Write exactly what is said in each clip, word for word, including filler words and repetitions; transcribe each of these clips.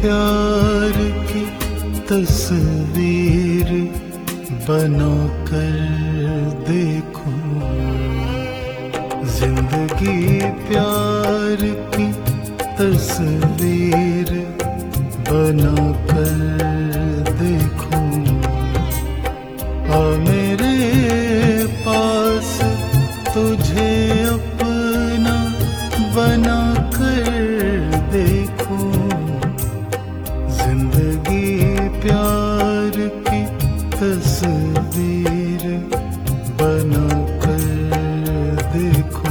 प्यार की तस्वीर बना कर देखो, जिंदगी प्यार की तस्वीर बना कर देखो। आ मेरे पास तुझे अपना बना कर देखो, जिंदगी प्यार की तस्वीर बना कर देखो।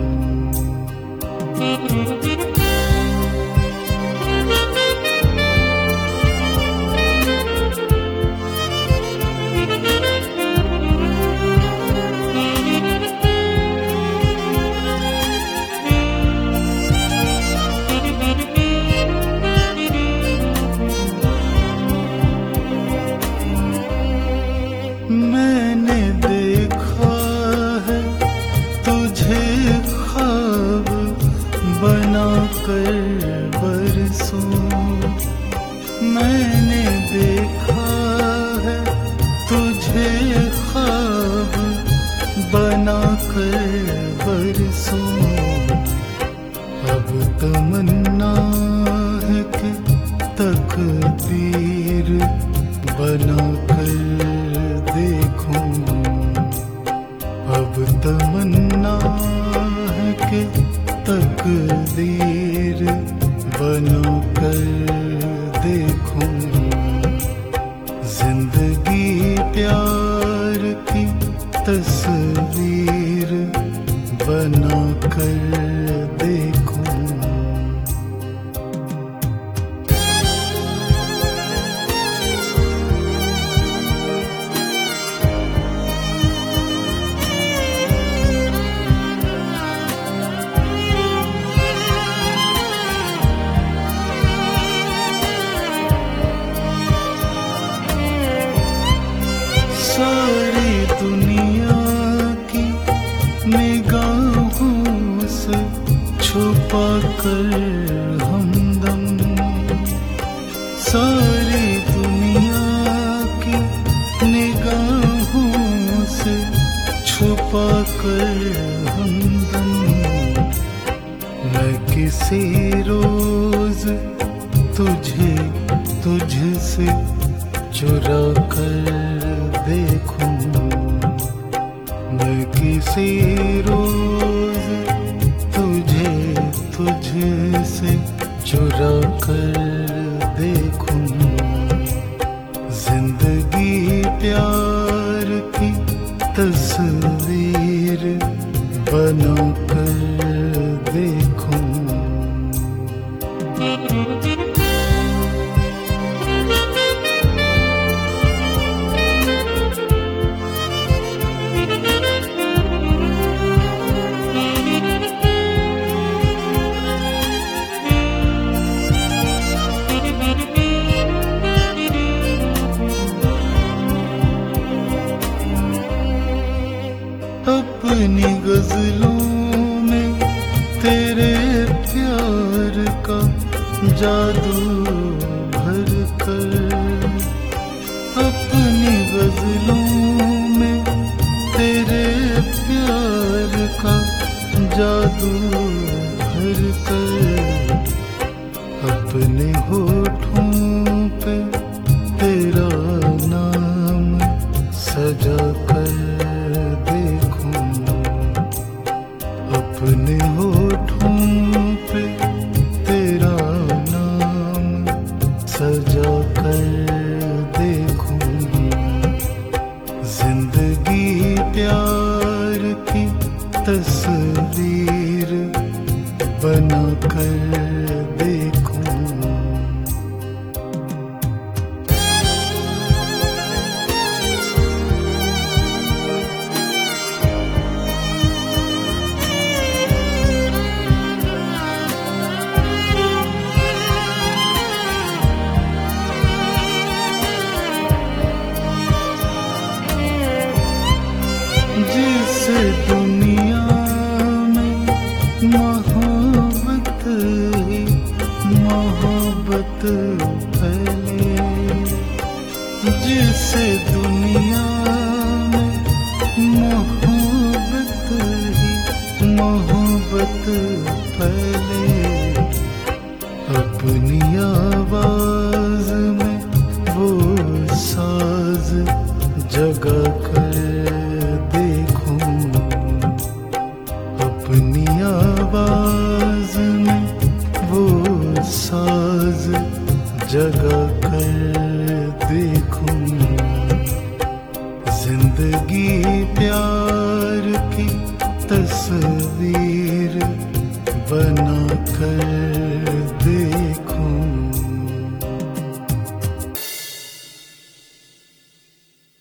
मैंने देखा है तुझे ख्वाब बना कर बरसों, मैंने देखा है तुझे ख्वाब बना कर बरसों। अब तमन्ना है कि तकदीर बना कर देखो, अब तमन्ना है कि तकदीर बना कर देखो, जिंदगी प्यार की तस्वीर बना कर देखो। सारी दुनिया की निगाहों से छुपा कर हमदम, सारी दुनिया की निगाहों से छुपा कर हमदम। मैं किसी रोज तुझे तुझसे चुरा कर देखूं, मैं किसी रोज तुझे तुझसे चुरा कर देखूं, जिंदगी प्यार की तस्वीर बना कर देखूं। अपनी गजलों में तेरे प्यार का जादू भर कर, अपनी गजलों में तेरे प्यार का जादू भर कर, अपने होठों पे तेरा नाम सजा कर देखूं, अपने होठों पे तेरा नाम सजा कर देखूं, जिंदगी प्यार की तस्वीर बना कर देखूं। जिस दुनिया में मोहब्बत ही मोहब्बत फैले, जिस दुनिया में मोहब्बत ही मोहब्बत फैले, अपनी आवाज में वो साज जगा कर देखूं, अपनी आवाज में वो साज जगा कर देखूं। जिंदगी प्यार की तस्वीर बना कर